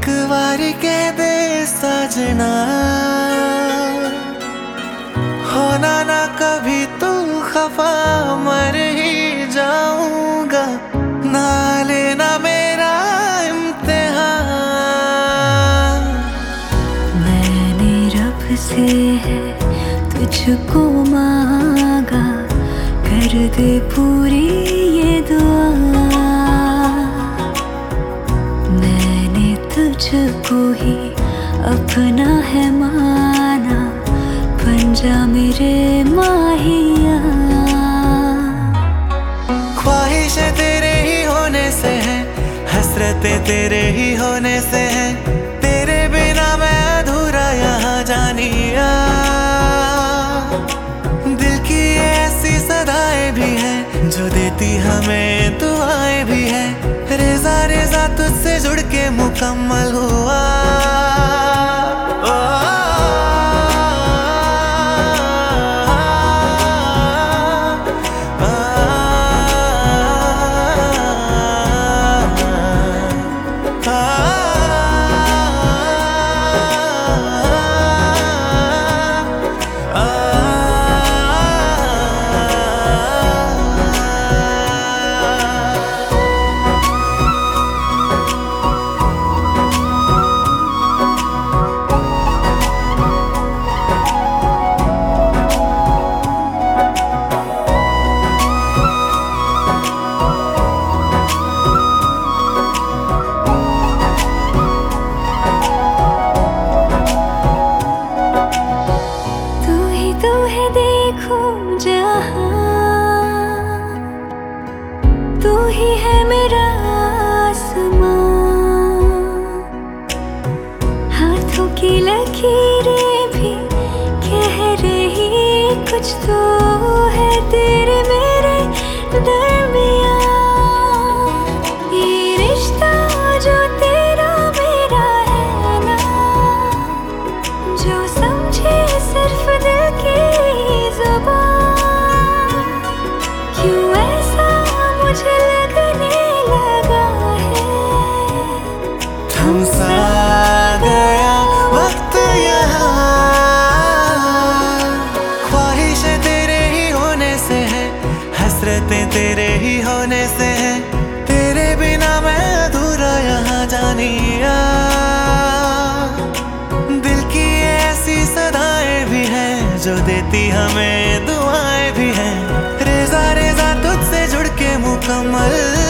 बारी कह दे सजना, होना ना कभी तू खफा, मर ही जाऊंगा, ना लेना मेरा इम्तिहान। मैंने रब से है तुझको मांगा, कर दे पूरी ये दुआ। मैंने तुझको ही अपना है माना, बन जा मेरे माहिया। ख्वाहिशें तेरे ही होने से हैं, हसरतें तेरे ही होने से हैं, तेरे बिना मैं अधूरा यहाँ जानिया। दिल की ऐसी सदाएं भी हैं जो देती हमें दुआएं भी हैं, रेजा रेजा तुझसे जुड़ के मुकम्मल हुआ। तू ही है मेरा आसमां, हाथों की लकीरें भी कह रही कुछ तो है तेरे मेरे दरमियां। ये रिश्ता जो तेरा मेरा है ना, जो समझे सिर्फ दिल की ज़ुबान, क्यों ऐसा मुझे लगने लगा है, थम सा गया वक्त यहाँ। ख्वाहिशें तेरे ही होने से हैं, हसरतें तेरे ही होने से हैं, तेरे बिना मैं अधूरा यहाँ जानिया। दिल की ऐसी सदाएं भी हैं जो देती हमें दुआएं भी हैं, रेजा रेजा तुझसे जुड़ के मुकम्मल